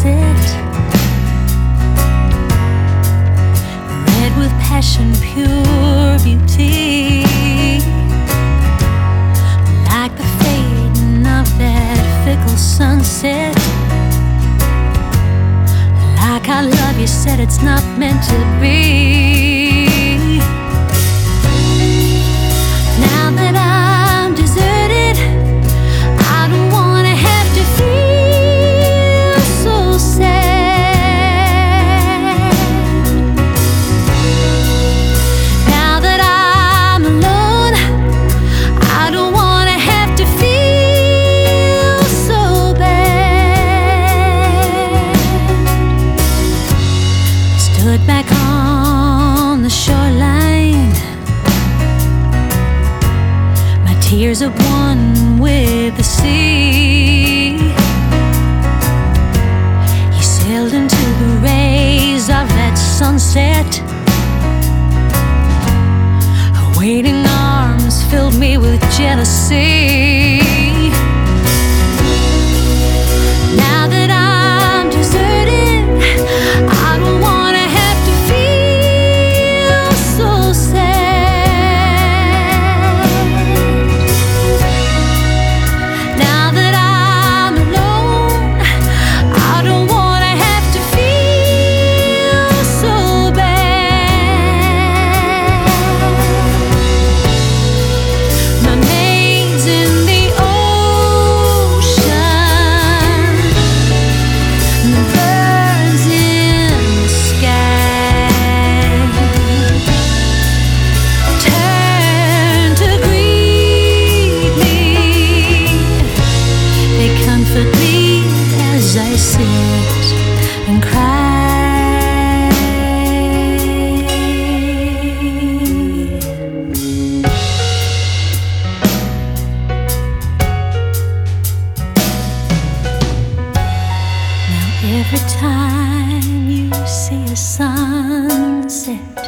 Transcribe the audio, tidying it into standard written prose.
sunset, red with passion, pure beauty, like the fading of that fickle sunset. Like I love you said it's not meant to be. Now that I'm deserted, I don't wanna have to feel so sad. Now that I'm alone, I don't wanna have to feel so bad. Stood back on the shoreline, tears of one with the sea. He sailed into the rays of that sunset. Her waiting arms filled me with jealousy. Now that I'm deserted, I don't wanna have to feel so sad. Now that I'm alone, I don't wanna have to feel so bad. My maid's in the ocean, the birds in the sky turn to greet me. They comfort me as I sit and cry. Now every time you see a sunset,